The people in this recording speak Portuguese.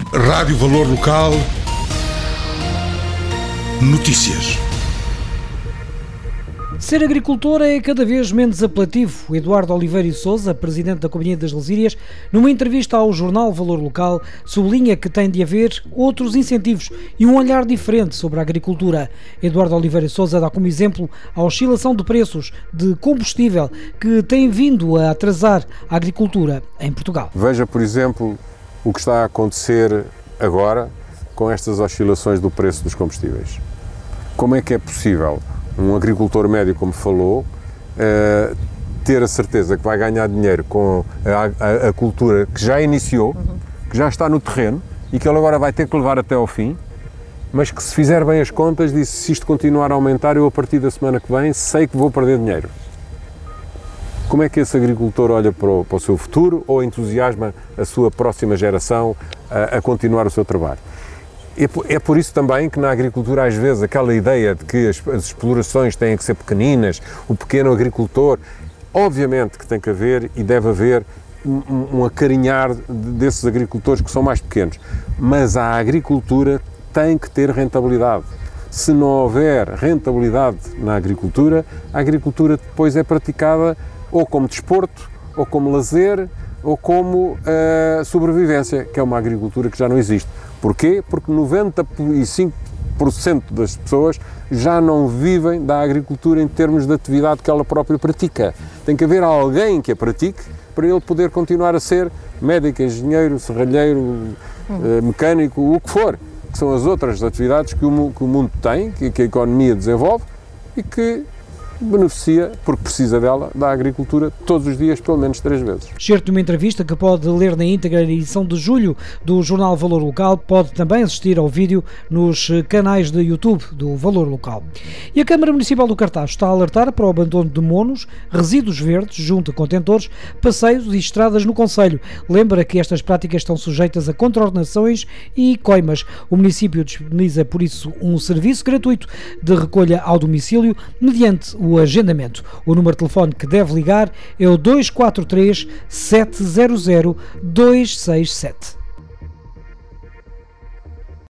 Rádio Valor Local. Notícias. Ser agricultor é cada vez menos apelativo. Eduardo Oliveira e Sousa, presidente da Companhia das Lesírias, numa entrevista ao jornal Valor Local, sublinha que tem de haver outros incentivos e um olhar diferente sobre a agricultura. Eduardo Oliveira e Sousa dá como exemplo a oscilação de preços de combustível que tem vindo a atrasar a agricultura em Portugal. Veja, por exemplo, o que está a acontecer agora com estas oscilações do preço dos combustíveis. Como é que é possível um agricultor médio, como falou, ter a certeza que vai ganhar dinheiro com a cultura que já iniciou, que já está no terreno e que ele agora vai ter que levar até ao fim, mas que se fizer bem as contas, diz, se isto continuar a aumentar, eu a partir da semana que vem sei que vou perder dinheiro. Como é que esse agricultor olha para o seu futuro ou entusiasma a sua próxima geração a continuar o seu trabalho? É por isso também que na agricultura, às vezes, aquela ideia de que as explorações têm que ser pequeninas, o pequeno agricultor, obviamente que tem que haver e deve haver um acarinhar desses agricultores que são mais pequenos, mas a agricultura tem que ter rentabilidade. Se não houver rentabilidade na agricultura, a agricultura depois é praticada ou como desporto, ou como lazer, ou como sobrevivência, que é uma agricultura que já não existe. Porquê? Porque 95% das pessoas já não vivem da agricultura em termos de atividade que ela própria pratica. Tem que haver alguém que a pratique para ele poder continuar a ser médico, engenheiro, serralheiro, mecânico, o que for, que são as outras atividades que o mundo tem, que a economia desenvolve e que beneficia, porque precisa dela, da agricultura todos os dias, pelo menos 3 vezes. Certo de uma entrevista que pode ler na íntegra na edição de julho do jornal Valor Local, pode também assistir ao vídeo nos canais de YouTube do Valor Local. E a Câmara Municipal do Cartaz está a alertar para o abandono de monos, resíduos verdes junto a contentores, passeios e estradas no concelho. Lembra que estas práticas estão sujeitas a contraordenações e coimas. O município disponibiliza, por isso, um serviço gratuito de recolha ao domicílio mediante o agendamento. O número de telefone que deve ligar é o 243 700 267.